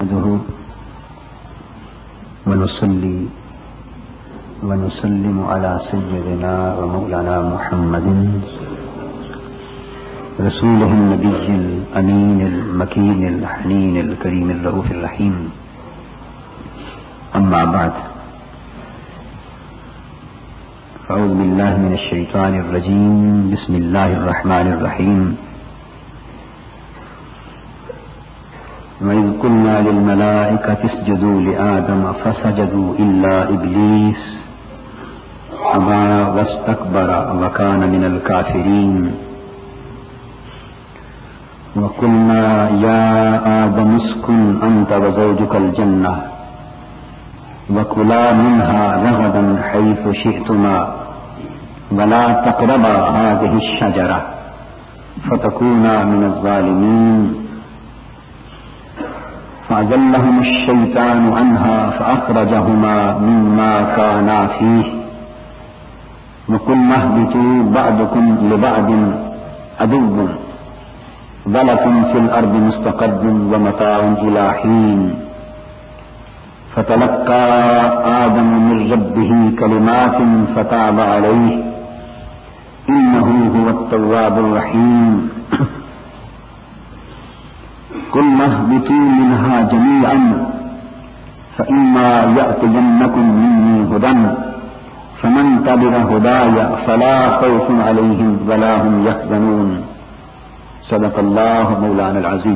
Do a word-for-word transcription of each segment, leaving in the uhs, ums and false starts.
نحمده ونصلي ونسلم على سيدنا ومولانا محمد رسوله النبي الأمين المكين الحنين الكريم الرؤوف الرحيم. أما بعد، أعوذ بالله من الشيطان الرجيم. بسم الله الرحمن الرحيم. وَإِذْ قُلْنَا لِلْمَلَائِكَةِ اسْجُدُوا لِآدَمَ فَسَجَدُوا إِلَّا إِبْلِيسَ أَبَى وَاسْتَكْبَرَ وَكَانَ مِنَ الْكَافِرِينَ. وَقُلْنَا يَا آدَمُ اسْكُنْ أَنْتَ وَزَوْجُكَ الْجَنَّةَ وَكُلَا مِنْهَا رَغَدًا حَيْثُ شِئْتُمَا وَلَا تَقْرَبَا هَٰذِهِ الشَّجَرَةَ فَتَكُونَا مِنَ الظَّالِمِينَ. فَأَزَلَّهُمُ الشَّيْطَانُ عَنْهَا فَأَخْرَجَهُمَا مِمَّا كَانَا فِيهِ وَقُلْنَا اهْبِطُوا بَعْضُكُمْ لِبَعْضٍ عَدُوٌّ وَلَكُمْ فِي الْأَرْضِ مُسْتَقَرٌّ وَمَتَاعٌ إِلَىٰ حِينٍ. فَتَلَقَّىٰ آدَمُ مِن رَّبِّهِ كَلِمَاتٍ فَتَابَ عَلَيْهِ إِنَّهُ هُوَ التَّوَّابُ الرَّحِيمُ. قُلْنَا اهْبِطُوا مِنْهَا جَمِيعًا فَإِمَّا يَأْتِيَنَّكُم مِّنِّي هُدًى فَمَن تَبِعَ هُدَايَ فَلَا خَوْفٌ عَلَيْهِمْ وَلَا هُمْ يَحْزَنُونَ. صدق اللہ مولانا العظیم.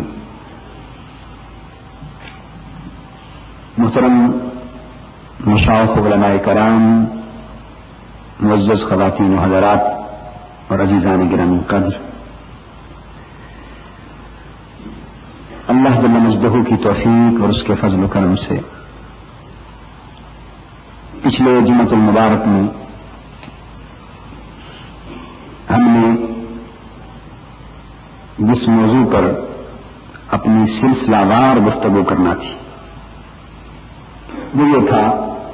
محترم مشائخ علماء کرام، معزز خواتین و حضرات اور عزیزان گرامی قدر، اللہ جل مجدہ کی توفیق اور اس کے فضل و کرم سے پچھلے جمعۃ المبارک میں ہم نے جس موضوع پر اپنی سلسلہ وار گفتگو کرنا تھی وہ یہ تھا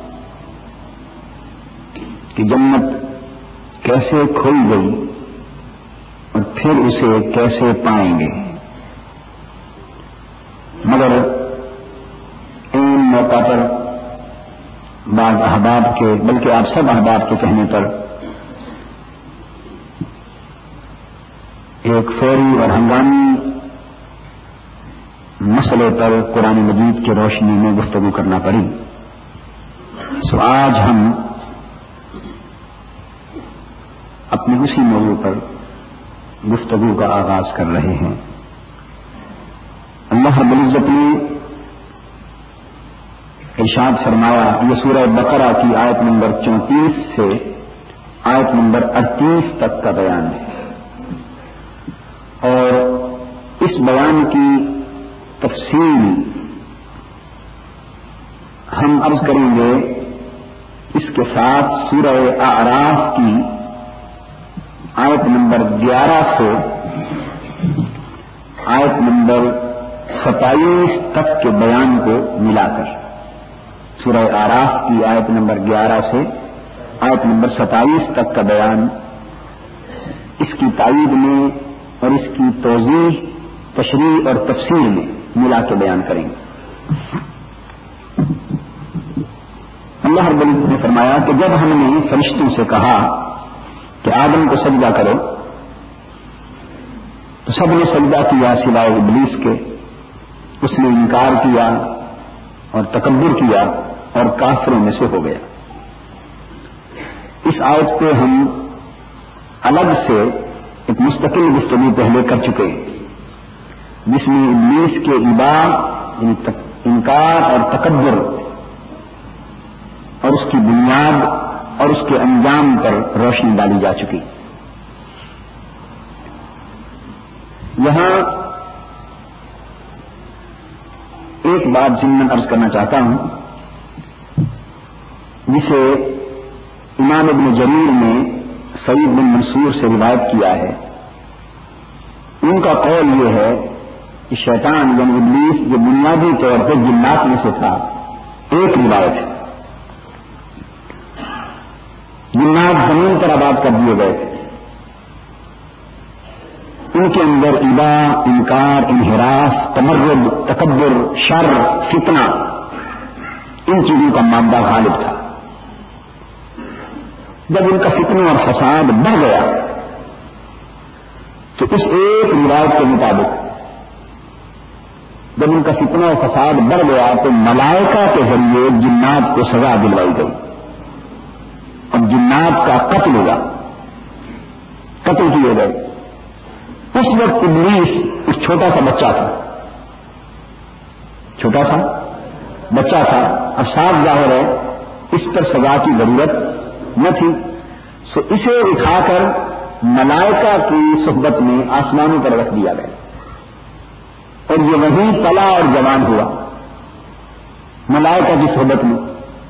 کہ جنت کیسے کھوئی گئی اور پھر اسے کیسے پائیں گے. مگر ان موقع پر بعض احباب کے، بلکہ آپ سب احباب کے کہنے پر ایک فوری اور ہنگامی مسئلے پر قرآن مجید کی روشنی میں گفتگو کرنا پڑی. سو آج ہم اپنے اسی موضوع پر گفتگو کا آغاز کر رہے ہیں. اللہ رب العزت نے ارشاد فرمایا، یہ سورہ بقرہ کی آیت نمبر چونتیس سے آیت نمبر اڑتیس تک کا بیان ہے، اور اس بیان کی تفصیل ہم عرض کریں گے. اس کے ساتھ سورہ اعراف کی آیت نمبر گیارہ سے آیت نمبر ستائیس تک کے بیان کو ملا کر، سورہ اعراف کی آیت نمبر گیارہ سے آیت نمبر ستائیس تک کا بیان اس کی تائید میں اور اس کی توضیح، تشریح اور تفسیر میں ملا کے بیان کریں گے. اللہ رب العزت نے فرمایا کہ جب ہم نے فرشتوں سے کہا کہ آدم کو سجدہ کرو تو سب نے سجدہ کیا سوائے ابلیس کے. اس نے انکار کیا اور تکبر کیا اور کافروں میں سے ہو گیا. اس آیت پہ ہم الگ سے ایک مستقل گفتگو پہلے کر چکے ہیں، جس میں ابلیس کے ابا، انکار اور تکبر اور اس کی بنیاد اور اس کے انجام پر روشنی ڈالی جا چکی. یہاں ایک بات ضمن عرض کرنا چاہتا ہوں، جسے امام ابن جریر نے سعید بن منصور سے روایت کیا ہے. ان کا قول یہ ہے کہ شیطان یعنی ابلیس جو بنیادی طور پر جنات میں سے تھا، ایک روایت ہے جنات زمین پر آباد کر دیے گئے تھے. ان کے اندر ابا، انکار، انحراف، تمرد، تکبر، شر، فتنہ، ان چیزوں کا مادہ غالب تھا. جب ان کا فتنہ اور فساد بڑھ گیا تو اس ایک روایت کے مطابق جب ان کا فتنہ اور فساد بڑھ گیا تو ملائکہ کے ذریعے جنات کو سزا دلوائی گئی اور جنات کا قتل ہوا، قتل کیے گئے. اس وقت ابلیس ایک چھوٹا سا بچہ تھا، چھوٹا سا بچہ تھا. اب صاف ظاہر ہے اس پر سزا کی ضرورت نہ تھی، سو اسے اٹھا کر ملائکہ کی صحبت میں آسمانوں پر رکھ دیا گیا اور یہ وہیں پلا اور جوان ہوا ملائکہ کی صحبت میں.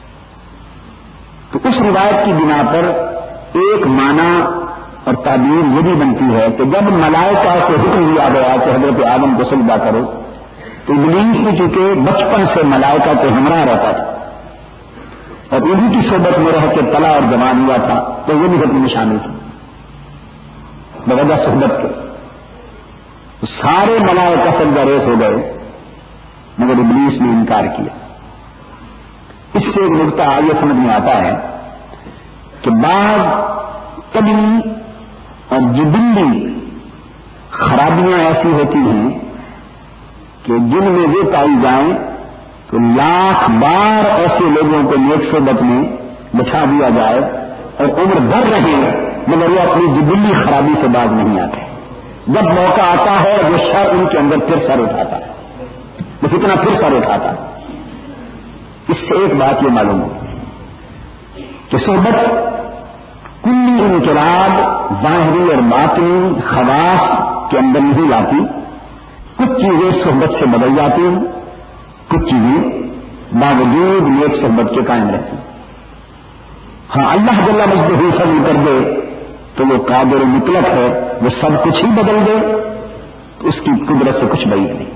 تو اس روایت کی بنا پر ایک معنی اور تعبیر یہ بھی بنتی ہے کہ جب ملائکہ کو حکم دیا گیا کہ حضرت آدم کو سجدہ کرو تو ابلیس نے چونکہ بچپن سے ملائکہ کے ہمراہ رہتا تھا اور انہیں کی صحبت میں رہ کے پلا اور جوان ہوا تھا تو یہ بھی حکم میں شامل تھی بوجہ صحبت کے. تو سارے ملائکہ سجدہ ریز ہو گئے مگر ابلیس نے انکار کیا. اس سے ایک نقطہ آگے سمجھ میں آتا ہے کہ بعض کبھی اور جبلی خرابیاں ایسی ہوتی ہیں کہ جن میں وہ پائی جائیں تو لاکھ بار ایسے لوگوں کو نیک صحبت میں بچھا دیا جائے اور عمر بھر رہے مگر وہ اپنی جبلی خرابی سے باز نہیں آتے. جب موقع آتا ہے وہ شر ان کے اندر پھر سر اٹھاتا ہے، وہ کتنا پھر سر اٹھاتا ہے. اس سے ایک بات یہ معلوم ہو کہ صحبت کلی انقلاب ظاہری اور باطنی خواص کے اندر نہیں لاتی. کچھ چیزیں صحبت سے بدل جاتی ہیں، کچھ چیزیں باوجود نیک صحبت کے قائم رہتی ہیں. ہاں اللہ جل مجدہ فضل کر دے تو وہ قادر مطلق ہے، وہ سب کچھ ہی بدل دے تو اس کی قدرت سے کچھ بعید نہیں.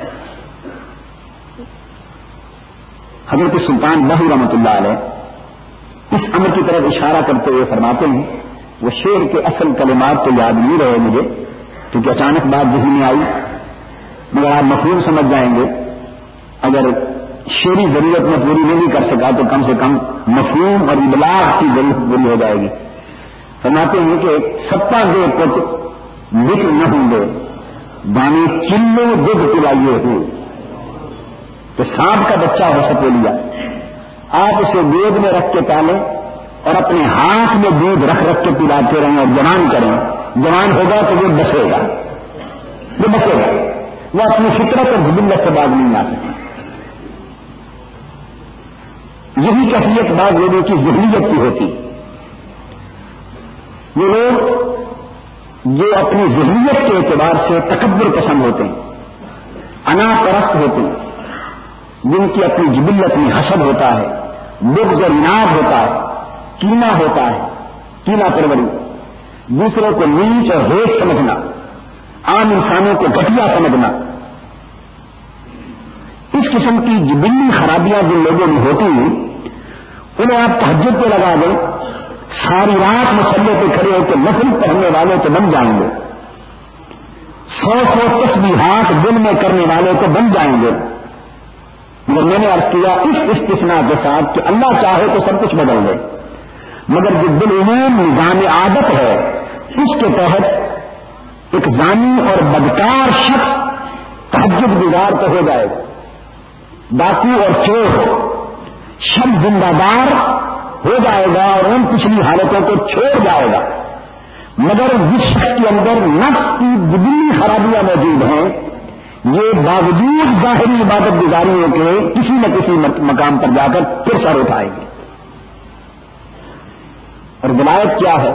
حضرت سلطان باہو رحمۃ اللہ علیہ اس امر کی طرف اشارہ کرتے ہوئے فرماتے ہیں، وہ شعر کے اصل کلمات تو یاد نہیں رہے مجھے کیونکہ اچانک بات ذہن میں آئی، مگر آپ مفہوم سمجھ جائیں گے. اگر شعری ضرورت میں پوری نہیں کر سکا تو کم سے کم مفہوم اور ابلاغ کی ضرورت پوری ہو جائے گی. فرماتے ہیں کہ ستا دے کچھ بکر نہ ہوں گے دانے چلو دودھ پلائیے ہو. تو سانپ کا بچہ ہو سپولیا، آپ اسے گود میں رکھ کے پالیں اور اپنے ہاتھ میں دودھ رکھ رکھ کے پلاتے رہیں اور جوان کریں، جوان ہوگا تو وہ بسے گا، وہ بسے گا، وہ اپنی فطرت اور جبلت سے باز نہیں آ سکتا. یہی کیفیت بعض لوگوں کی ذہنیت کی ہوتی. یہ لوگ جو اپنی ذہنیت کے اعتبار سے تکبر پسند ہوتے ہیں، انا پرست ہوتے ہیں، جن کی اپنی جبلت میں حسد ہوتا ہے، بغض اور عناد ہوتا ہے، کینہ ہوتا ہے، کینہ پروری، دوسروں کو نیچ اور ہیٹ سمجھنا، عام انسانوں کو گھٹیا سمجھنا، اس قسم کی جبلی خرابیاں جن لوگوں میں ہوتی ہیں انہیں آپ تہجد پہ لگا دیں، ساری رات مسلے پہ کھڑے ہو کے نفل پڑھنے والے تو بن جائیں گے، سو سو تسبیحات دن میں کرنے والے تو بن جائیں گے. مگر میں نے عرض کیا اس استثناء کے ساتھ کہ اللہ چاہے تو سب کچھ بدل دے، مگر جو بالعموم نظام عادت ہے اس کے تحت ایک زانی اور بدکار شخص تہجد گزار تو ہو جائے گا، ڈاکو اور چور شب زندہ دار ہو جائے گا اور ان پچھلی حالتوں کو چھوڑ جائے گا، مگر جس شخص کے اندر نفس کی جبلی خرابیاں موجود ہیں یہ باوجود ظاہری عبادت گزاریوں کے کسی نہ کسی مقام پر جا کر پھر سر اٹھائے گی. اور ولایت کیا ہے؟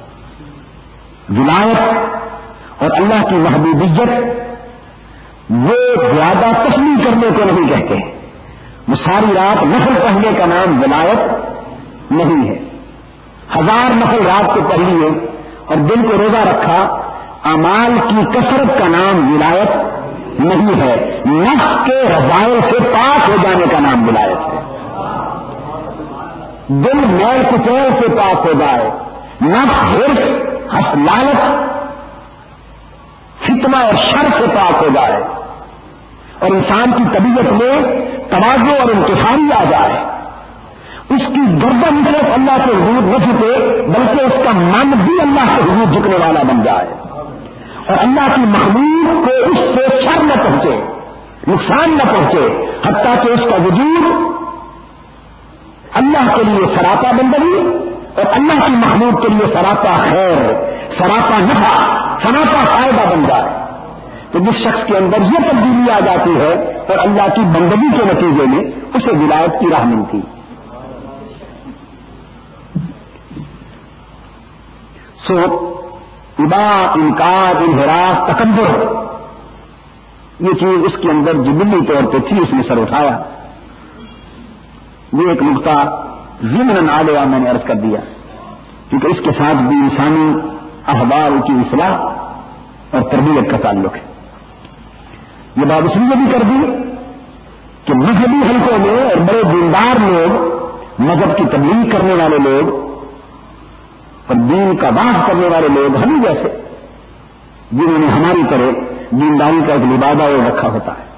ولایت اور اللہ کی محبوبیت وہ زیادہ تسلیم کرنے کو نہیں کہتے ہیں. وہ ساری رات نفل پڑھنے کا نام ولایت نہیں ہے. ہزار نفل رات کو پڑھ لیے اور دل کو روزہ رکھا، اعمال کی کثرت کا نام ولایت نہیں ہے. نفس کے رضائل سے پاک ہو جانے کا نام ولایت ہے. دل میل کچیل سے پاک ہو جائے، نفس حرص، حس لالچ فتنہ اور شر سے پاک ہو جائے اور انسان کی طبیعت میں تواضع اور انکساری آ جائے، اس کی گردن صرف اللہ کے حضور نہ جھکے بلکہ اس کا من بھی اللہ کے حضور جھکنے والا بن جائے، اور اللہ کی مخلوق کو اس سے شر نہ پہنچے، نقصان نہ پہنچے، حتیٰ کہ اس کا وجود اللہ کے لیے سراپا بندگی اور اللہ کی مخلوق کے لیے سراپا خیر، سراپا نفع، سراپا فائدہ بن جائے۔ تو جس شخص کے اندر یہ تبدیلی آ جاتی ہے اور اللہ کی بندگی کے نتیجے میں اسے ولایت کی راہ ملتی۔ سو ابا، انکار، انحراف، تکبر، یہ چیز اس کے اندر جبلی طور پہ تھی، اس نے سر اٹھایا۔ یہ ایک نقطہ ضمن آ گیا، میں نے عرض کر دیا، کیونکہ اس کے ساتھ بھی انسانی احوال کی اصلاح اور تربیت کا تعلق ہے۔ یہ بات اس لیے بھی کر دی کہ مذہبی حلقوں میں اور بڑے دیندار لوگ، مذہب کی تبلیغ کرنے والے لوگ اور دین کا واضح کرنے والے لوگ ہم جیسے، جنہوں نے ہماری طرح دینداری کا ایک لبادہ وہ رکھا ہوتا ہے،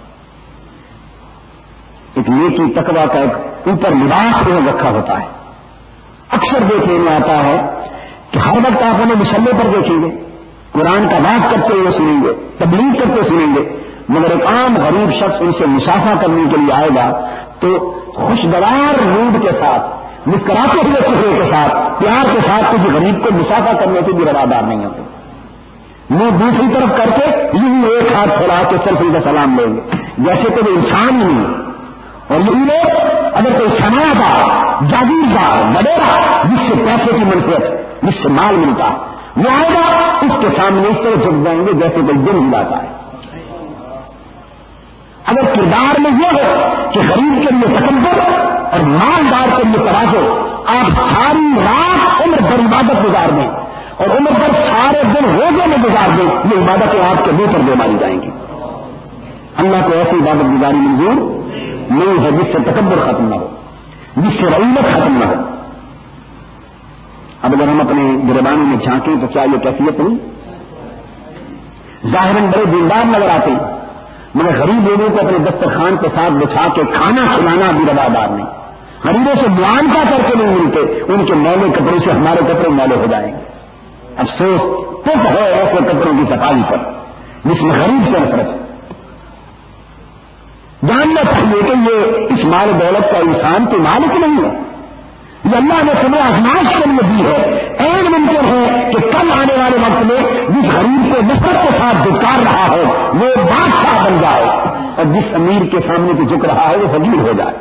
ایک نیکی تقویٰ کا ایک اوپر لباس وہ رکھا ہوتا ہے، اکثر دیکھنے میں آتا ہے کہ ہر وقت آپ انہیں مسلح پر دیکھیں گے، قرآن کا واضح کرتے ہوئے سنیں گے، تبلیغ کرتے سنیں گے، مگر ایک عام غریب شخص ان سے مسافہ کرنے کے لیے آئے گا تو خوشگوار موڈ کے ساتھ، مسکراتے ہوئے چہرے کے ساتھ، پیار کے ساتھ کسی غریب کو مسافہ کرنے کے بھی روادار نہیں ہوتے، وہ دوسری طرف کر کے یوں ایک ہاتھ پھیلا کے صرف ان کا سلام لیں گے جیسے کوئی انسان ہی نہیں۔ اور یہی لوگ اگر کوئی سماجدار، جاگیردار، وڈیرا جس سے پیسے کی منفیت، جس سے مال ملتا وہ آئے گا، اس کے سامنے اس طرح جھک جائیں گے جیسے کوئی دل ہلاتا ہے۔ اگر کردار میں یہ ہو کہ غریب کے لیے تکبر اور مالدار کے لیے تواضع، آپ ساری رات عمر بھر عبادت گزار دیں اور عمر بھر سارے دن روزے میں گزار دیں، یہ عبادتیں آپ کے منہ پر دے ماری جائیں گی۔ اللہ کو ایسی عبادت گزاری منظور نہیں ہے جس سے تکبر ختم نہ ہو، جس سے رعیت ختم نہ ہو۔ اب اگر ہم اپنے گریبانوں میں جھانکیں تو کیا یہ کیفیت نہیں؟ ظاہراً بڑے دیندار نظر آتے ہیں مگر غریب لوگوں کو اپنے دسترخوان کے ساتھ بچھا کے کھانا کھلانا بھی روادار نہیں، غریبوں سے معانقہ کر کے نہیں ملتے، ان کے میلے کپڑے سے ہمارے کپڑے میلے ہو جائیں گے۔ افسوس پپ ہے ایسے کپڑوں کی صفائی پر جس میں غریب سے نفرت ہے۔ جاننا چاہیے کہ یہ اس مال دولت کا انسان تو مالک نہیں ہے، یہ اللہ نے تمہیں آزمائش کے لیے دی ہے۔ این ممکن ہے کہ کل آنے والے وقت میں جس غریب کو نفرت کے ساتھ دھتکار رہا ہے وہ بادشاہ بن جائے اور جس امیر کے سامنے تو جھک رہا ہے وہ فقیر ہو جائے۔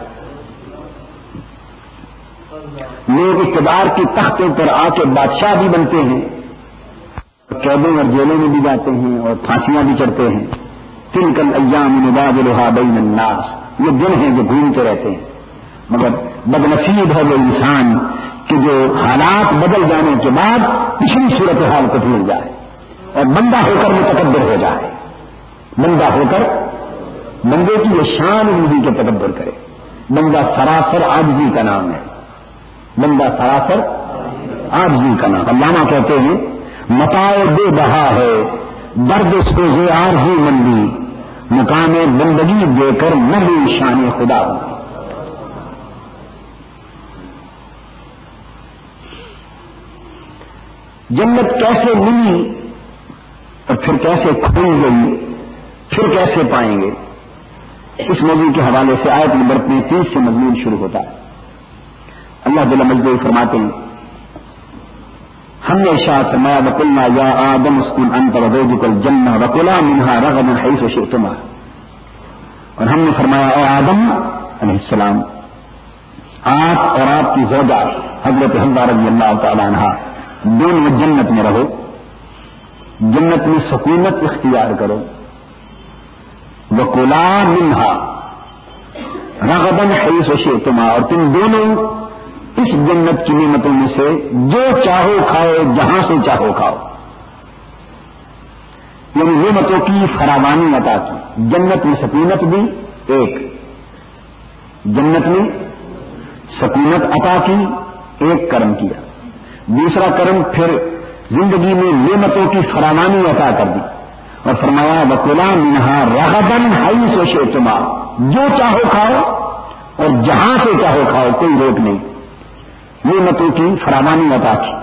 لوگ اقتدار کی تختوں پر آ کے بادشاہ بھی بنتے ہیں، قیدوں اور جیلوں میں بھی جاتے ہیں اور پھانسیاں بھی چڑھتے ہیں۔ تلک الایام نداولها بین الناس، یہ دن ہیں جو گھومتے رہتے ہیں، مگر بدنصیب ہے وہ انسان کہ جو حالات بدل جانے کے بعد پچھلی صورتحال کو بھول جائے اور بندہ ہو کر متکبر ہو جائے، بندہ ہو کر بندے کی یہ شان نہیں کہ تکبر کرے۔ بندہ سراسر عاجزی کا نام ہے، بندہ سراسر عاجزی کا نام۔ علامہ کہتے ہیں متاع بے بہا ہے درد سوز آرزو مندی، مقام بندگی دے کر نہیں شان خدا ہو۔ جنت کیسے ملی اور پھر کیسے کھل گئی، پھر کیسے پائیں گے، اس موضوع کے حوالے سے آیت نمبر تینتیس سے مضمون شروع ہوتا ہے۔ اللہ جل مجدہ فرماتے ہیں ہم نے ارشاد فرمایا وقلنا یا آدم اسکن انت وزوجک الجنہ وکلا منہا رغدا حیث شئتما، اور ہم نے فرمایا اے آدم علیہ السلام، آپ اور آپ کی زوجہ حضرت حوا رضی اللہ تعالی عنہا دونوں جنت میں رہو، جنت میں سکونت اختیار کرو، وکلا منہا رغدا حیث شئتما، اور تم دونوں اس جنت کی نعمتوں میں سے جو چاہو کھاؤ، جہاں سے چاہو کھاؤ، یعنی نعمتوں کی فراوانی عطا کی۔ جنت میں سکونت بھی ایک، جنت میں سکونت عطا کی ایک کرم کیا، دوسرا کرم پھر زندگی میں نعمتوں کی فراوانی عطا کر دی، اور فرمایا وَكُلَا مِنْهَا رَغَدًا حَيْثُ شِئْتُمَا، جو چاہو کھاؤ اور جہاں سے چاہو کھاؤ، کوئی روک نہیں. نعمتوں کی فراوانی عطا کی.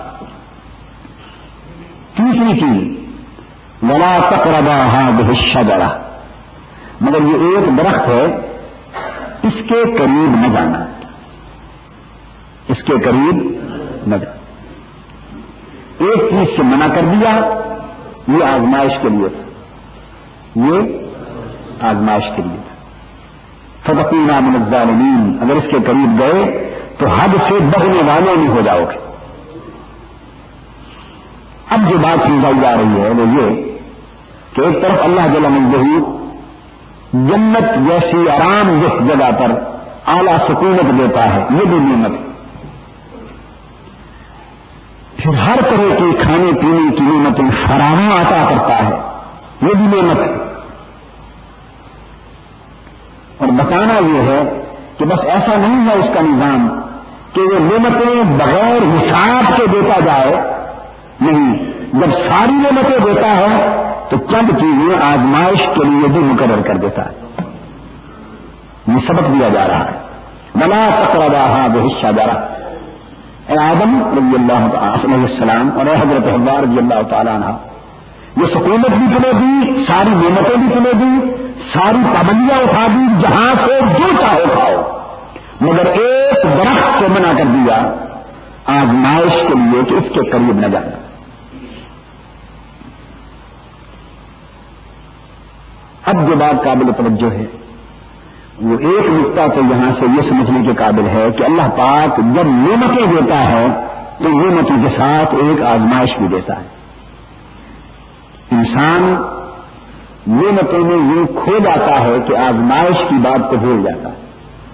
تیسری چیز وَلَا تَقْرَبَا هَٰذِهِ الشَّجَرَةَ، مگر یہ ایک درخت ہے، اس کے قریب نہ جانا، اس کے قریب نہ جانا. ایک چیز سے منع کر دیا، یہ آزمائش کے لیے تھا، یہ آزمائش کے لیے تھا. فَتَكُونَا مِنَ الظَّالِمِينَ، اگر اس کے قریب گئے تو حد سے بڑھنے والے نہیں ہو جاؤ گے. اب جو بات سمجھائی جا رہی ہے وہ یہ کہ ایک طرف اللہ جل مجدہ جنت جیسی آرام دہ جگہ پر اعلیٰ سکونت دیتا ہے، یہ بھی نعمت. پھر ہر طرح کی کھانے پینے کی نعمتیں فراہم عطا کرتا ہے، یہ بھی نعمت ہے. اور بتانا یہ ہے کہ بس ایسا نہیں ہے اس کا نظام کہ وہ نعمتیں بغیر حساب کے دیتا جائے، نہیں، جب ساری نعمتیں دیتا ہے تو چند چیزیں آزمائش کے لیے بھی مقرر کر دیتا ہے. یہ سبق دیا جا رہا ہے. وَلَا تَقْرَبَا هَٰذِهِ الشَّجَرَةَ، اے آدم رضی اللہ علیہ السلام اور اے حضرت حوا رضی اللہ تعالیٰ عنہ، یہ سکونت بھی تمہیں دی، ساری نعمتیں بھی تمہیں دی، ساری پابندیاں اٹھا دی، جہاں سے جو چاہو کھاؤ، مگر ایک درخت سے منع کر دیا آزمائش کے لیے کہ اس کے قریب نہ جانا. اب جو بات قابل توجہ ہے وہ ایک نقطہ تو یہاں سے یہ سمجھنے کے قابل ہے کہ اللہ پاک جب نعمتیں دیتا ہے تو نعمتوں کے ساتھ ایک آزمائش بھی دیتا ہے. انسان نعمتوں میں یوں کھو جاتا ہے کہ آزمائش کی بات کو بھول جاتا ہے.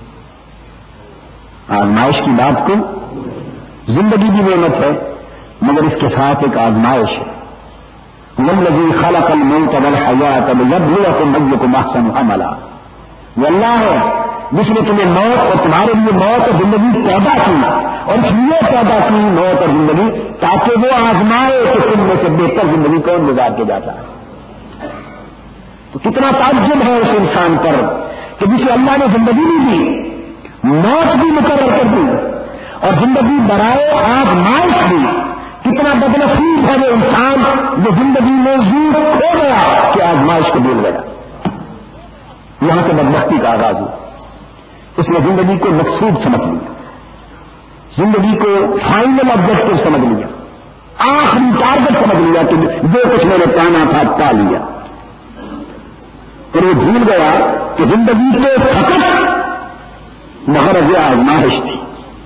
آزمائش کی بات کو، زندگی کی نعمت ہے مگر اس کے ساتھ ایک آزمائش ہے. وَالَّذِي خَلَقَ الْمَوْتَ وَالْحَيَاةَ لِيَبْلُوَكُمْ أَيُّكُمْ أَحْسَنُ عَمَلًا، وہ اللہ ہے جس نے تمہیں موت اور تمہارے لیے موت اور زندگی پیدا کی، اور اس لیے پیدا کی موت اور زندگی تاکہ وہ آزمائے کہ تم میں سے بہتر زندگی کون گزار کے جاتا ہے. تو کتنا تعجب ہے اس انسان پر کہ جسے اللہ نے زندگی بھی دی، موت بھی مقرر کر دی اور زندگی برائے آزمائش بھی. کتنا بدنصیب ہے وہ انسان جو زندگی میں یوں کھو گیا کہ آزمائش کو بھول گیا. یہاں سے بدبختی کا آغاز ہوا. اس نے زندگی کو مقصود سمجھ لیا، زندگی کو فائنل آبجیکٹو سمجھ لیا، آخری ٹارگٹ سمجھ لیا کہ جو کچھ میں نے پانا تھا پا لیا. اور وہ بھول گیا کہ زندگی کے فقط مغرض آزمائش تھی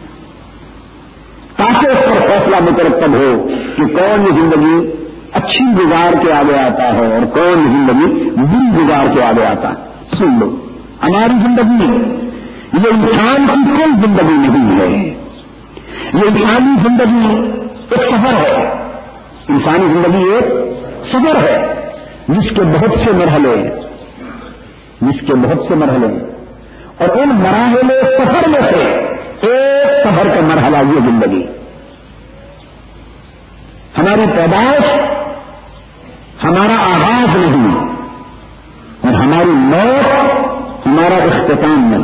تاکہ اس پر فیصلہ مترتب ہو کہ کون یہ زندگی اچھی گزار کے آگے آتا ہے اور کون زندگی بری گزار کے آگے آتا ہے. سن لو، ہماری زندگی یہ انسان کی کوئی زندگی نہیں ہے، یہ انسانی زندگی ایک سفر ہے. انسانی زندگی ایک سفر ہے جس کے بہت سے مرحلے جس کے بہت سے مرحلے اور ان مراحل سفر میں سے ایک سفر کا مرحلہ یہ زندگی. ہماری پیدائش ہمارا آغاز نہیں اور ہماری موت ہمارا اختتام نہیں.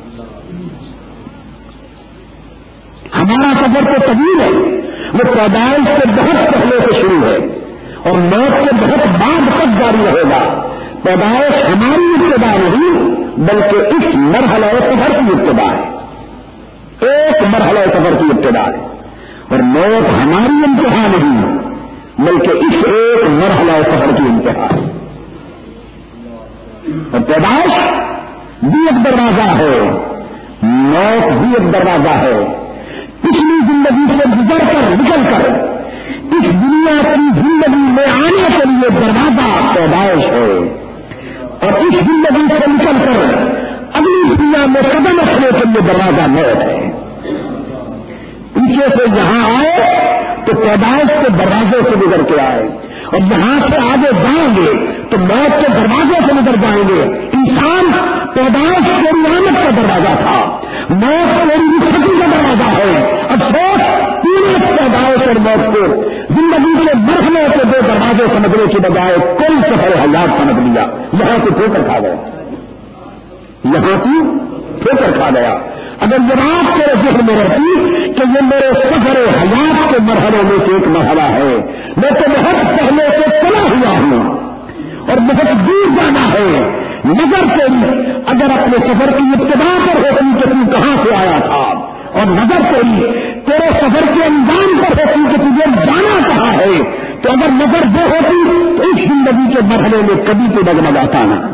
ہمارا سفر تو طویل ہے، وہ پیدائش سے بہت پہلے سے شروع ہے اور موت سے بہت بعد تک جاری رہے گا. پیدائش ہماری ابتدا نہیں بلکہ اس مرحلہ سفر کی ابتدا ہے، ایک مرحلہ سفر کی ابتدا ہے. اور موت ہماری انتہا نہیں بلکہ اس ایک مرحلہ سفر کی انتہا ہے. اور پیدائش بھی ایک دروازہ ہے، موت بھی ایک دروازہ ہے. پچھلی زندگی سے گزر کر نکل کر اس دنیا کی زندگی میں آنے کے لیے دروازہ پیدائش ہے اور اس زندگی سے نکل کر اگلی دنیا میں قدم رکھنے کے لیے دروازہ موت ہے. پیچھے سے یہاں آئے تو پیدائش کے دروازے سے گزر کے آئے اور یہاں سے آگے جائیں گے تو موت کے دروازے سے گزر جائیں گے. انسان پیدائش تیری آمد کا دروازہ تھا، موت تیری رخصتی کا دروازہ ہے. افسوس تین پیدائش اور موت کو زندگی کے مرحلے کے دو دروازے سمجھنے کی بجائے کل سفر حیات سمجھ لیا، یہاں سے ٹھوکر کھا گیا، یہاں کی ٹھوکر کھا گیا۔ اگر یہ بات میرے ذہن میں رہتی کہ یہ میرے سفر حیات کے مرحلوں میں سے ایک مرحلہ ہے، میں تو بہت پہلے سے چلا ہوا ہوں اور بہت دور جانا ہے، نظر تیری اگر اپنے سفر کی ابتدا پر ہوتی کہ تم کہاں سے آیا تھا، اور نظر تیری تیرے سفر کے انجام پر ہوتی کہ تجھے جانا کہاں ہے، تو اگر نظر وہ ہوتی تو اس زندگی کے مرحلے میں کبھی تو ڈگمگاتا نہ،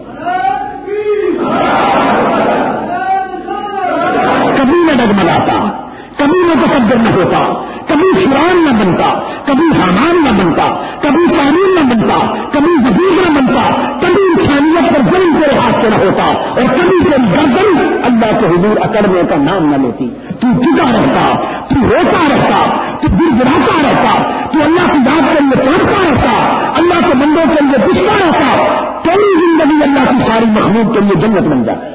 کبھی نہ ڈگمگاتا، کبھی نہ تصور نہ ہوتا، کبھی فرعون نہ بنتا، کبھی حامان نہ بنتا، کبھی قارون نہ بنتا، کبھی وزیر نہ بنتا، کبھی انسانیت پر ظلم تیرے ہاتھ سے نہ ہوتا، اور کبھی تیری گردن اللہ کے حضور اکڑنے کا نام نہ لیتی۔ تو جھکا رہتا، تو روتا رہتا، تو گر گراتا رہتا، تو اللہ کی یاد کے لیے پڑھتا رہتا، اللہ کے بندوں کے لیے پوچھتا رہتا، تیری زندگی اللہ کی ساری مخلوق کے لیے جنت بن جائے۔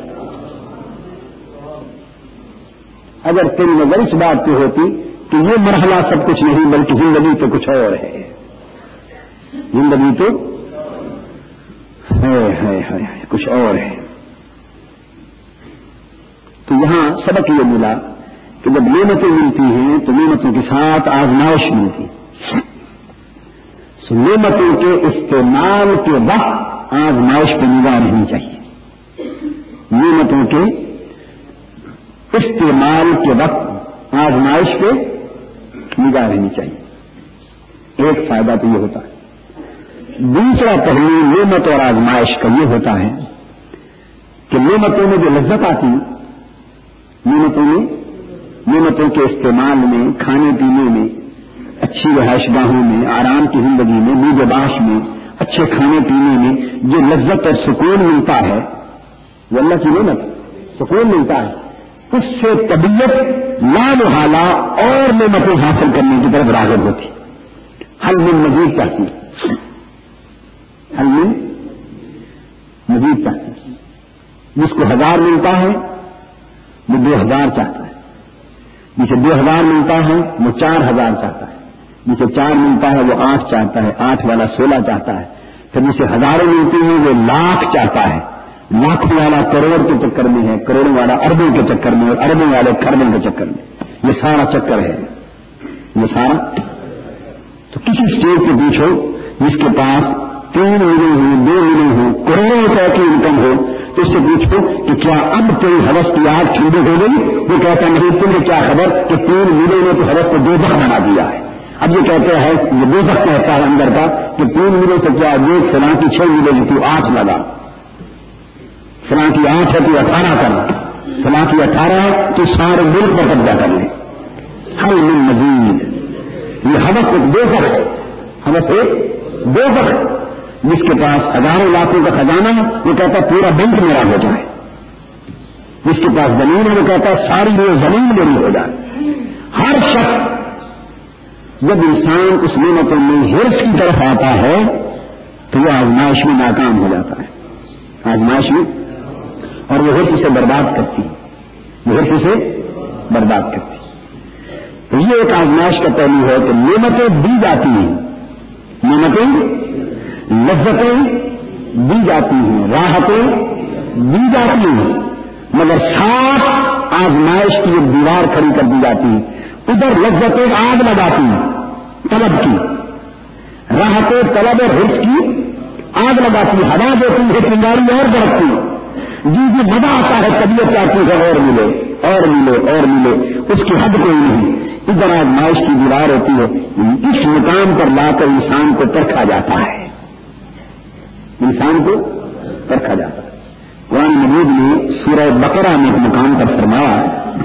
اگر تیری نظر اس بات پہ ہوتی کہ یہ مرحلہ سب کچھ نہیں بلکہ زندگی تو کچھ اور ہے، زندگی تو ہے ہے ہے کچھ اور ہے، تو یہاں سبق یہ ملا کہ جب نعمتیں ملتی ہیں تو نعمتوں کے ساتھ آزمائش ملتی، سو نعمتوں کے استعمال کے وقت آزمائش پہ نگاہ رہنی چاہیے، نعمتوں کے استعمال کے وقت آزمائش پہ نگاہ رہنی چاہیے۔ ایک فائدہ تو یہ ہوتا ہے۔ دوسرا پہلو نعمت اور آزمائش کا یہ ہوتا ہے کہ نعمتوں میں جو لذت آتی، نعمتوں میں نعمتوں کے استعمال میں، کھانے پینے میں، اچھی رہائش گاہوں میں، آرام کی زندگی میں، نیز و باش میں، اچھے کھانے پینے میں جو لذت اور سکون ملتا ہے وہ اللہ کی نعمت، سکون ملتا ہے، اس سے طبیعت لا محالہ اور نعمتیں حاصل کرنے کی طرف راغب ہوتی، حل من مزید چاہتی، حل من مزید چاہتی۔ جس کو ہزار ملتا ہے وہ دو ہزار چاہتا ہے، جسے دو ہزار ملتا ہے وہ چار ہزار چاہتا ہے، جسے چار ملتا ہے وہ آٹھ چاہتا ہے، آٹھ والا سولہ چاہتا ہے، پھر جسے ہزاروں ملتی ہیں وہ لاکھ چاہتا ہے، لاکھوں والا کروڑ کے چکر میں ہے، کروڑوں والا اربوں کے چکر میں، اور اربوں والے کھربوں کے چکر میں، یہ سارا چکر ہے، یہ سارا۔ تو کسی اسٹیج سے پوچھو جس کے پاس تین ملے ہوں، دو ملے ہوں، کروڑوں روپے کی انکم ہو، تو اس سے پوچھو کہ کیا اب کوئی حوث کی آگ ٹھنڈی ہو گئی؟ وہ کہتا نہیں، تمہیں کیا خبر کہ تین ملے نے تو حوث کو دوزخ بنا دیا ہے۔ اب یہ کہتے ہیں یہ دوزخ کہتا ہے اندر کا کہ تین ملے سے کیا دیکھ فلاں کی چھ ملے گی تو آٹھ لگا، فلاں کی آٹھ ہے تو اٹھارہ کرنا، فلاں کی اٹھارہ ہے تو سارے ملک پر قبضہ کر لیں۔ حل من مزید، یہ حوث ایک دوزخ ہے، حوث ایک دوزخ ہے۔ جس کے پاس ہزاروں لاکھوں کا خزانہ ہے وہ کہتا پورا بینک میرا ہو جائے، جس کے پاس زمین ہے وہ کہتا ساری یہ زمین میری ہو جائے۔ ہر شخص جب انسان اس نعمتوں میں ہرس کی طرف آتا ہے تو وہ آزمائش میں ناکام ہو جاتا ہے، آزمائش میں، اور وہ ہرس اسے برباد کرتی ہے، وہ ہرس اسے برباد کرتی ہے۔ تو یہ ایک آزمائش کا پہلو ہے کہ نعمتیں دی جاتی ہیں، نعمتیں لذتیں دی جاتی ہیں، راحتیں دی جاتی ہیں، مگر ساتھ آزمائش کی ایک دیوار کھڑی کر دی جاتی ہے۔ ادھر لذتیں آگ لگاتی ہیں طلب کی، راحتیں طلب اور حرص کی آگ لگاتی، ہوا دیتی ہے، چنگاری اور بڑھتی، جی جی مزہ آتا ہے، طبیعت چاہتی ہے اور ملے اور ملے اور ملے، اس کی حد کوئی نہیں۔ ادھر آزمائش کی دیوار ہوتی ہے، اس مقام پر لا کر انسان کو پرکھا جاتا ہے، انسان کو پرکھا جاتا ہے۔ قرآن مجید نے سورہ بقرہ میں ایک مقام پر فرمایا،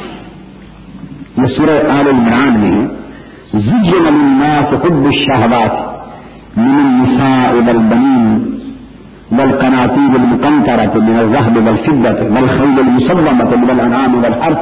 یہ سورہ آل عمران میں زین للناس حب الشہوات من النساء والبنین والقناطیر المقنطرۃ من الذهب والفضة والخیل المسومۃ والانعام والحرث۔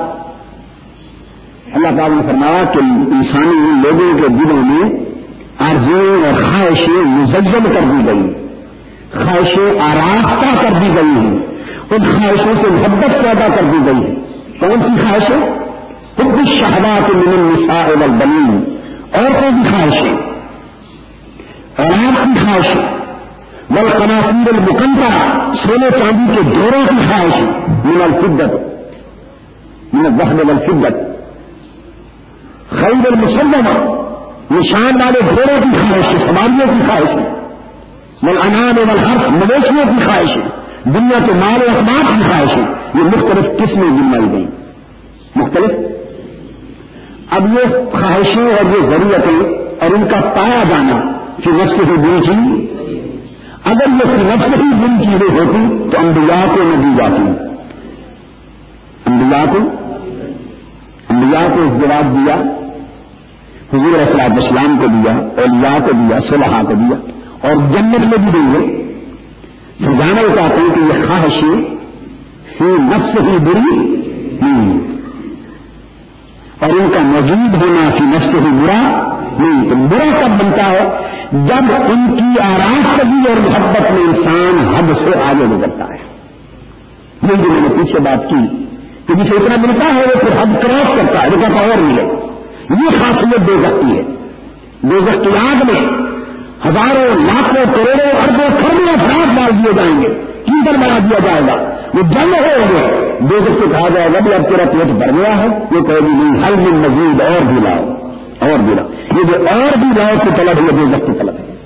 اللہ تعالیٰ نے فرمایا کہ انسانی لوگوں کے دلوں میں آرزویں اور خواہشیں مزین کر دی گئی، خواہشیں آراستہ کر دی گئی ہیں، ان خواہشوں سے محبت پیدا کر دی گئی ہے۔ کون سی خواہشیں؟ حب الشہوات من النساء والبنین، عورتوں کی خواہشیں، اولاد کی خواہشیں، والقناطیر المقنطرہ سونے چاندی کے ڈھیروں کی خواہش من الفضة من الذهب والفضة خیل المسلمہ نشان والے ڈھیروں کی خواہش سواریوں کی خواہش والانعام والحرث مویشیوں کی خواہش دنیا کے مال و اسباب کی خواہش یہ مختلف قسمیں گنوائی گئی مختلف اب یہ خواہشیں اور یہ ضرورتیں اور ان کا پایا جانا کہ نفس کی بری چیز اگر یہ نفس ہی بری چیزیں ہوتی تو انبیاء کو نہ دی جاتی انبیاء کو انبیاء کو اس جواب دیا حضور صلی اللہ علیہ وسلم کو دیا اولیاء کو دیا صلحاء کو دیا اور جنت میں بھی دیں گے سجانا چاہتے ہیں کہ یہ خواہشیں فی نفس ہی بری نہیں اور ان کا موجود ہونا فی نفس ہی برا نہیں تو برا کب بنتا ہے جب ان کی آراستگی اور محبت میں انسان حد سے آگے گزرتا ہے یہ جو میں نے پیچھے بات کی کہ جسے اتنا ملتا ہے وہ پھر حد کراس کرتا ہے رکا اور ملے یہ خاصیت بے ذاتی ہے بے ذاتی آگ میں ہزاروں لاکھوں کروڑوں اربوں کروڑوں افراد ڈال دیے جائیں گے کیندر بنا دیا جائے گا وہ جنگ ہو گے بے ذاتی کہا جائے گا بھی اب تیرا پیٹ بھر گیا ہے یہ کوئی بھی نہیں حل میں مزید اور بھی لاؤ اور بھی لاؤ یہ جو اور بھی لاؤ کی طلب ہے بے ذاتی طلب ہے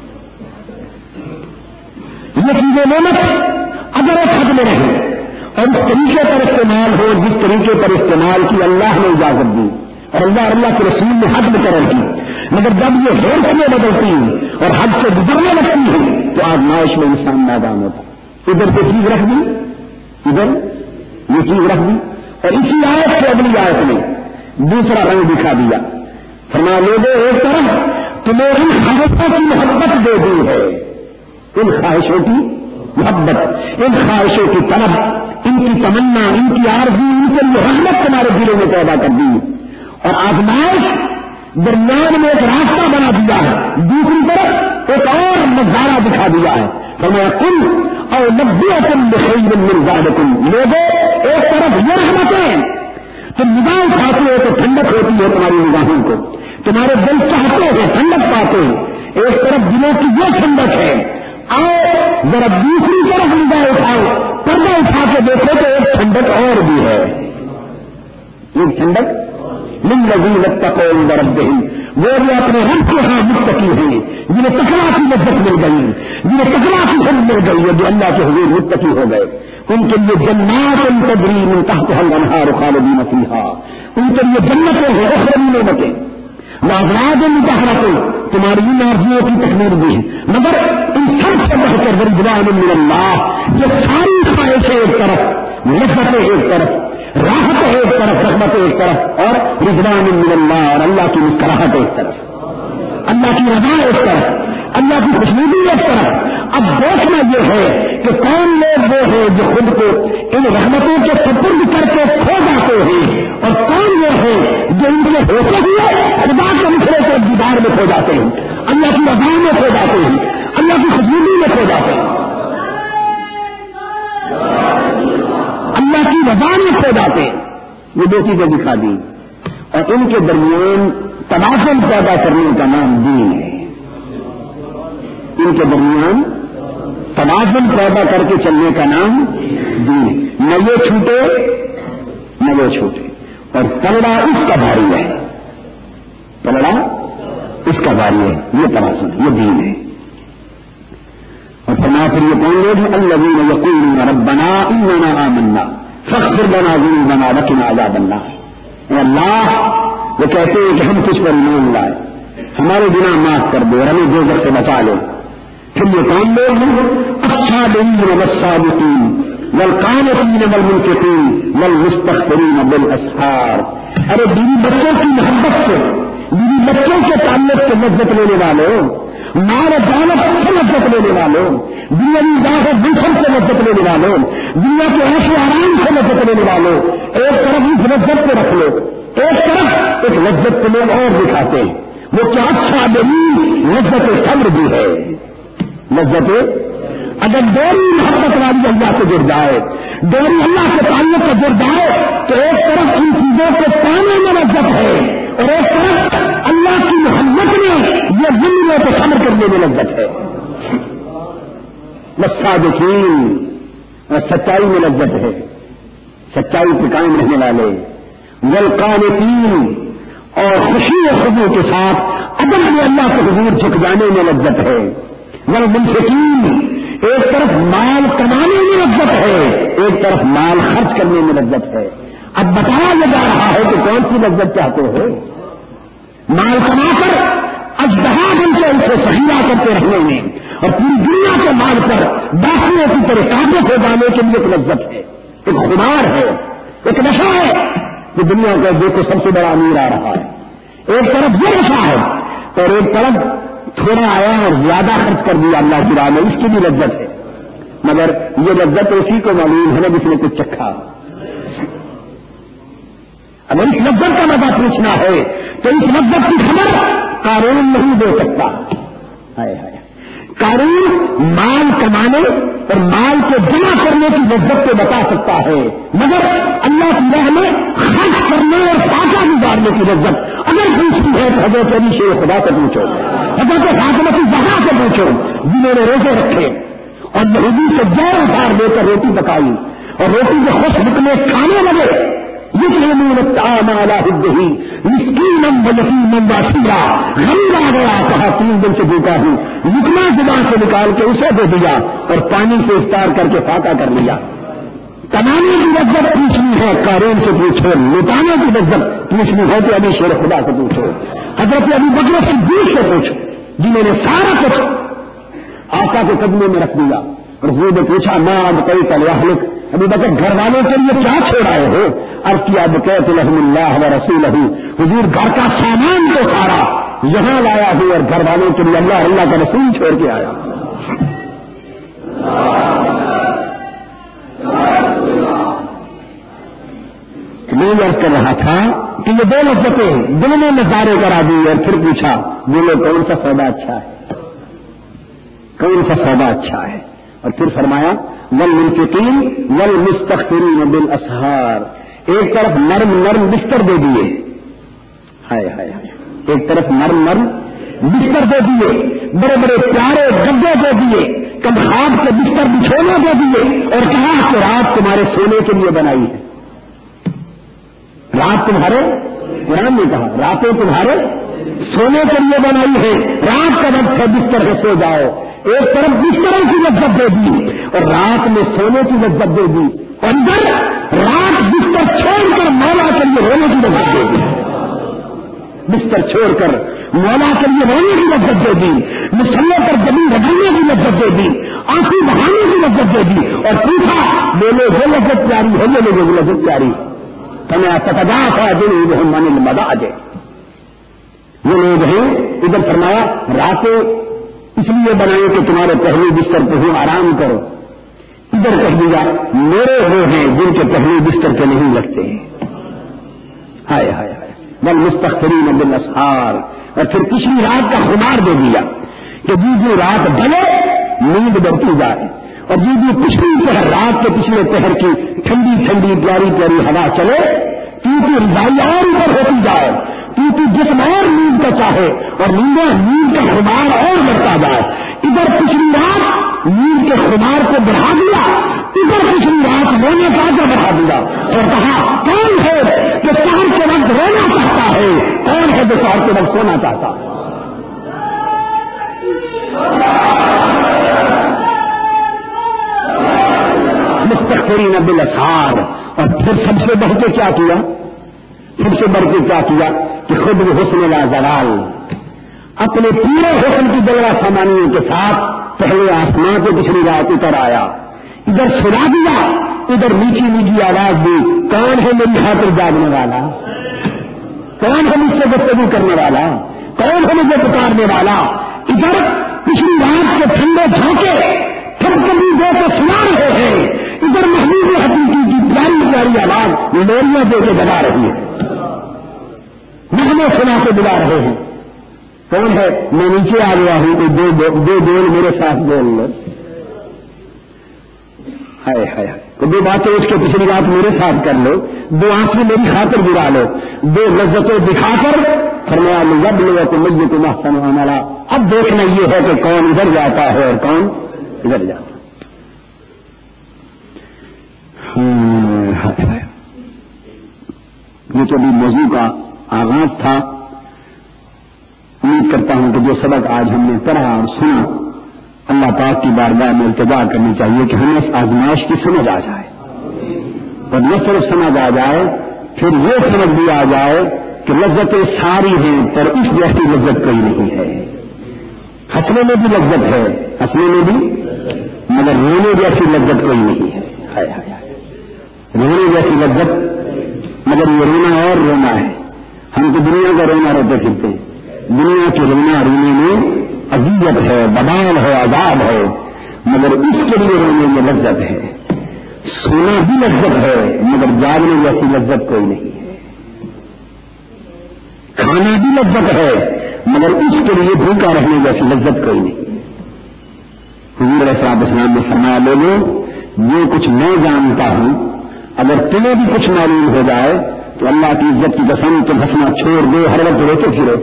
یہ چیزیں نعمت اگر ایک حد میں رہے اور اس طریقے پر استعمال ہو جس طریقے پر استعمال کی اللہ نے اجازت دی اور اللہ اللہ کے رسول نے حد مقرر کی مگر جب یہ ہیلتھ میں بدلتی ہے اور حد سے گزرنے لگتی ہے تو آزمائش میں انسان نادان ہوتا ادھر یہ چیز رکھ دی ادھر یہ چیز رکھ دی اور اسی آیت سے اگلی آیت میں دوسرا رنگ دکھا دیا فرمایا لوگوں ایک طرف تمہیں ان خواہشوں کی محبت دے دی ہے ان خواہشوں کی محبت ان خواہشوں کی طلب ان کی تمنا ان کی آرزو ان کے لیے رحمت تمہارے دلوں میں پیدا کر دی اور آزمائش درمیان میں ایک راستہ بنا دیا ہے دوسری طرف ایک اور نظارہ دکھا دیا ہے فرمایا کل اور نبیتم بخیر من ذالکم لوگوں ایک طرف یہ رحمتیں تم نگاہ اٹھاتے ہو تو ٹھنڈک ہوتی ہے تمہاری نگاہوں کو تمہارے دل چاہتے ہیں ٹھنڈک پاتے ہیں ایک طرف دلوں کی یہ ٹھنڈک ہے آؤ ذرا دوسری طرف نگاہ اٹھاؤ پردہ اٹھا کے دیکھو تو ایک ٹھنڈک اور بھی ہے ایک ٹھنڈک للذین اتقوا عند ربہم وہ بھی اپنے رب کے ہاں متقی ہیں جنہیں تقویٰ کی لذت مل گئی جنہیں تقویٰ کی حل مل گئی ہے جو اللہ کے حضور متقی ہو گئے ان کے لیے جنات تجری من تحتها الانہار خالدین فیہا ان کے لیے جنتیں ہیں اخروی نعمتیں وازواج مطہرۃ تمہاری ان آرزوؤں کی تکمیل بھی ہے مگر ان سب سے بڑھ کر رضوان من اللہ یہ ساری خواہشیں ایک طرف لذتیں ایک طرف راحت ایک طرف رحمت ایک طرف اور رضوان من اللہ اور اللہ کی مسکراہٹ ایک طرف اللہ کی رضا ایک طرف اللہ کی خوشنودی ایک طرف اب دیکھنا یہ ہے کہ کون لوگ وہ ہیں جو خود کو ان رحمتوں کے سپرد کر کے کھو جاتے ہیں اور کون وہ ہیں جو ان کے ہوتے ہوئے خدا کے مشرے کے دیدار میں کھو جاتے ہیں اللہ کی رضا میں کھو جاتے ہیں اللہ کی خوشنودی میں کھو جاتے ہیں اللہ کی رضا میں کھو جاتے ہیں یہ دو چیزیں دکھا دی اور ان کے درمیان توازن پیدا کرنے کا نام دین ہے ان کے درمیان توازن پیدا کر کے چلنے کا نام دین ہے نہ یہ چھوٹے نہ وہ چھوٹے اور پلڑا اس کا بھاری ہے پلڑا اس کا بھاری ہے یہ توازن یہ دین ہے اور فرمایا پھر یہ کون لوگ الذین یقولون ربنا اننا آمنا فاغفر لنا ذنوبنا وقنا عذاب النار اے اللہ وہ کہتے ہیں کہ ہم کچھ پر ایمان لائے ہمارے گناہ معاف کر دو اور ہمیں دوزخ سے بچا لو پھر یہ کون لوگ ہیں الصابرین والصادقین والقانتین والمنفقین والمستغفرین بالاسحار ارے بیوی بچوں کی محبت سے بیوی بچوں کے تعلق سے لذت لینے والوں مال دولت سے لذت لینے والوں دنیا نگاہ دوسر سے لذت لینے والوں دنیا کے عیش و آرام سے لذت لینے والوں ایک طرف اس لذت کو رکھ لو ایک طرف ایک لذت کو لوگ اور دکھاتے ہیں وہ کیا اچھا دلیل لذت صبر بھی ہے لذت اگر دوری محبت والی اللہ سے جڑ جائے دوری اللہ کے تعلق سے جڑ جائے تو ایک طرف ان چیزوں کو پانے میں لذت ہے اور ایک طرف اللہ کی محبت میں یہ زندگیوں کو صبر کرنے میں لذت ہے والصادقین، اور سچائی میں لذت ہے، سچائی پہ قائم رہنے والے، والقانتین، اور خوشی و خضوع کے ساتھ ادب میں اللہ کے حضور جھک جانے میں لذت ہے، والمنفقین، ایک طرف مال کمانے میں لذت ہے، ایک طرف مال خرچ کرنے میں لذت ہے۔ اب بتایا جا رہا ہے کہ کون سی لذت چاہتے ہو؟ مال کما کر اژدہا بن کے اسے سہیلا کرتے رہنے میں اور پوری دنیا کے مال پر باقیوں کی طرح قابض ہو جانے کے لیے ایک لذت ہے، ایک خمار ہے، ایک نشہ ہے کہ دنیا کا دیکھو سب سے بڑا امیر آ رہا ہے۔ ایک طرف یہ نشہ ہے اور ایک طرف تھوڑا آیا اور زیادہ خرچ کر دیا اللہ کی راہ میں، اس کی بھی لذت ہے، مگر یہ لذت اسی کو معلوم ہے نا جس نے کچھ چکھا۔ اگر اس لذت کا مزہ پوچھنا ہے تو اس لذت کی خبر قارون نہیں دے سکتا۔ ہائے ہائے، قارون مال کمانے اور مال کو جمع کرنے کی لذت کو بتا سکتا ہے، مگر اللہ کی راہ میں خرچ کرنے اور فاقہ گزارنے کی لذت اگر پوچھتی ہے تو حضرت علی شیر خدا سے پوچھو، حضرت فاطمہ زہرا سے پوچھو جنہوں نے روزے رکھے اور یہودی سے جوڑ اتار دے کر روٹی پکائی اور روٹی کے خوش نکلے کھانے لگے، یطعمون الطعام علی حبہ مسکینا ویتیما واسیرا، غریب آ گیا کہا تین دن سے بھوکا ہوں، لقمہ زبان سے نکال کے اسے دے دیا اور پانی سے افطار کر کے فاقہ کر لیا۔ کمانے کی لذت پوچھنی ہے قارون سے پوچھو، لٹانے کی لذت پوچھنی ہے تو ابھی شیر خدا سے پوچھو، حضرت ابو بکر صدیق سے پوچھو جنہوں نے سارا کچھ آقا کے قدموں میں رکھ دیا۔ اور حضور نے پوچھا ما ابقیت لاہلک، ابھی بکر گھر والوں کے لیے کیا چھوڑ آئے ہو؟ عرض کیا بقیت لہم اللہ ورسولہ، حضور گھر کا سامان تو سارا یہاں لایا ہوں اور گھر والوں کے لیے اللہ اللہ کا رسول چھوڑ کے آیا۔ میں عرض کر رہا تھا کہ یہ دو لذتیں دونوں نظارے کرا دی اور پھر پوچھا بولو کون سا سودا اچھا ہے، کون سا سودا اچھا ہے؟ اور پھر فرمایا والمنفقین والمستغفرین بالاسحار، ایک طرف نرم نرم بستر دے دیے، ہائے ہائے ہائے، ایک طرف نرم نرم بستر دے دیے، بڑے بڑے پیارے گدے دے دیے، کم خواب کے بستر بچھونے دے دیے اور کہا کہ رات تمہارے سونے کے لیے بنائی ہے، رات تمہارے، قرآن نے کہا راتیں تمہارے سونے کے لیے بنائی ہے، رات کا وقت ہے بستر سے سو جاؤ۔ ایک طرف بستروں کی لذت دے دی اور رات میں سونے کی لذت دے دی، اور ادھر رات بستر چھوڑ کر مولا کے لیے رونے کی لذت دے دی، بستر چھوڑ کر مولا کے لیے رونے کی لذت دے دی، مسلح پر زمین رگڑنے کی لذت دے دی، آنکھیں بہانے کی لذت دے دی، اور پوچھا بولے وہ لذت پیاری ہے، یہ لوگ لذت پیاری تمہیں ستدا تھا جن من المضاجع، یہ لوگ ہیں۔ ادھر فرمایا راتیں اس لیے بنائے کہ تمہارے پہلے بستر پہ ہوں آرام کرو، ادھر کہہ دیا میرے وہ ہیں جن کے پہلے بستر پہ نہیں لگتے ہیں، ہائے ہائے ہائے، والمستغفرین بالاسحار، اور پھر پچھلی رات کا خمار دے دیا کہ جی جو رات ڈلے نیند بڑھتی جائے، اور جی جو پچھلی پہر رات کے پچھلے پہر کی ٹھنڈی ٹھنڈی پیاری پیاری ہوا چلے، کیونکہ رضائی اور اوپر ہوتی جائے، کیونکہ جسم اور نیند کا چاہے اور نیندیں نیند کا خمار اور بڑھتا جائے، ادھر پچھلی رات نیند کے خمار کو بڑھا دیا، ادھر پچھلی رات رونے کا آگے بڑھا دیا، اور کہا کون ہے جو سحر کے وقت رونا چاہتا ہے، کون ہے جو سحر کے وقت سونا چاہتا ہے؟ مستغفرین بالاسحار، اور پھر سب سے بڑھ کے کیا کیا، سب سے بڑھ کے کیا کیا کہ خود وہ حسن لا زوال اپنے پورے حسن کی جلوہ سامانیوں کے ساتھ پہلے آسمان سے پچھلی رات اتر آیا، ادھر سنا دیا، ادھر میٹھی میٹھی آواز دی، کون ہے میری خاطر جاگنے والا، کون ہے مجھ سے گفتگو کرنے والا، کون ہے مجھے پکارنے والا، ادھر پچھلی رات کے ٹھنڈے جھونکے پھر کبھی دے کے سنا رہے ہیں، ادھر محبوب حقیقی کی پیاری پیاری آواز لوریاں دے کے بجا رہی ہے، نغمے سنا کے بلا رہے ہیں، کون ہے؟ میں نیچے آ گیا ہوں، کوئی دو دو بول میرے ساتھ بول لو، ہائے ہائے تو دو باتیں اس کے پچھلی رات میرے ساتھ کر لو، دو آنکھیں میری خاطر گرا لو، دو لذتیں دکھا کر فرمایا ليبلوكم أيكم أحسن عملا، اب دیکھنا یہ ہے کہ کون ادھر جاتا ہے اور کون ادھر جاتا ہے۔ یہ تو ابھی موضوع کا آغاز تھا. امید کرتا ہوں کہ جو سبق آج ہم نے پڑھا اور سنا، اللہ پاک کی بارگاہ میں التجا کرنی چاہیے کہ ہمیں اس آزمائش کی سمجھ آ جائے، اور نہ صرف سمجھ آ جائے، پھر یہ سمجھ بھی آ جائے کہ لذتیں ساری ہیں پر اس جیسی لذت کوئی نہیں ہے. ہنسنے میں بھی لذت ہے، ہنسنے میں بھی، مگر رونے جیسی لذت کوئی نہیں ہے. ہائے ہائے ہائے، رونے جیسی لذت، مگر یہ رونا اور رونا ہے. ہم تو دنیا کا رونا روتے پھرتے ہیں. دنیا کے رونا رونے میں اذیت ہے، ببال ہے، عذاب ہے، مگر اس کے لیے رونے میں لذت ہے. سونا بھی لذت ہے، مگر جاگنے جیسی لذت کوئی نہیں ہے. کھانا بھی لذت ہے، مگر اس کے لیے بھوکا رہنے جیسی لذت کوئی نہیں ہے. حضور علیہ الصلوۃ والسلام نے فرمایا، لوگوں جو کچھ میں جانتا ہوں اگر تمہیں بھی کچھ معلوم ہو جائے تو اللہ کی عزت کی قسم تم ہنسنا چھوڑ دو، ہر وقت روتے پھرو،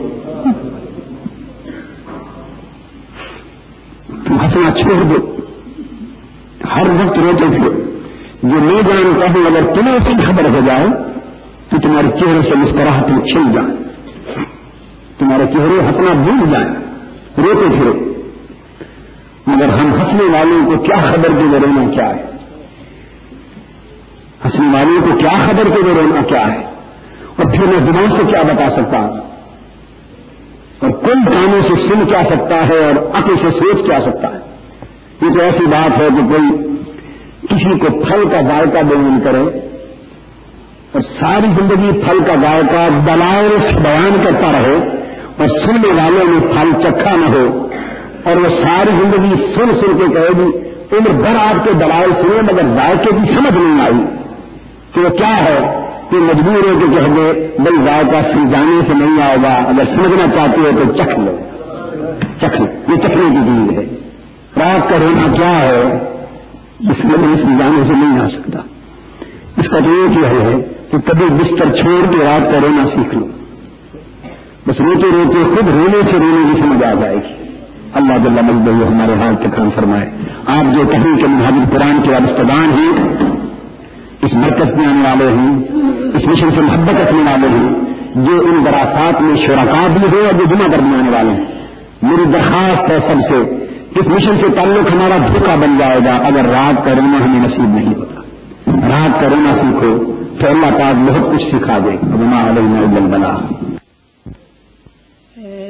تم ہنسنا چھوڑ دو، ہر وقت روتے پھرو. جو میں جانتا ہوں اگر تمہیں اس کی خبر ہو جائے تو تمہارے چہرے سے مسکراہٹ میں چھل جائیں، تمہارے چہرے ہنسنا بھول جائیں، روتے پھرو. مگر ہم ہنسنے والوں کو کیا خبر کہ وہ رونا کیا ہے؟ ہنسنے والوں کو کیا خبر کہ وہ رونا کیا ہے؟ اور پھر میں زبان سے کیا بتا سکتا ہوں، اور کن کانوں سے سن کیا سکتا ہے اور عقل سے سوچ کیا سکتا ہے؟ یہ تو ایسی بات ہے کہ کوئی کسی کو پھل کا ذائقہ بیان کرے اور ساری زندگی پھل کا ذائقہ دلائل سے بیان کرتا رہے اور سننے والوں میں پھل چکھا نہ ہو، اور وہ ساری زندگی سن سن کے کہے گی عمر بھر آپ کے دلائل سنے مگر ذائقے کی سمجھ نہیں آئی کہ وہ کیا ہے، کہ مجبور ہو کے کہہ دے بھائی ذائقہ سمجھانے سے نہیں آئے گا، اگر سمجھنا چاہتے ہو تو چکھ لو، چکھ لو. یہ چکھنے کی چیز ہے. رات کا رونا کیا ہے، اس میں سمجھانے سے نہیں آ سکتا. اس کا تو ایک ہی حل ہے کہ کبھی بستر چھوڑ کے رات کا رونا سیکھ لو. بس روتے روتے خود رونے سے رونے کی سمجھ آ جائے گی. اللہ جل مجدہ ہمارے حال کے کام فرمائے. آپ جو کہیں کہ منہاج قرآن کے وابستگان ہیں، اس مرکز میں آنے والے ہیں، اس مشن سے محبت رکھنے والے ہیں، جو ان دراسات میں شرکا بھی ہو اور جو جمع کرنے آنے والے ہیں، میری درخواست ہے سب سے، اس مشن سے تعلق ہمارا دھوکہ بن جائے گا اگر رات کا رونا ہمیں نصیب نہیں ہوتا. رات کا رونا سیکھو تو اللہ پاک بہت کچھ سکھا دے. وما علینا الا البلاغ.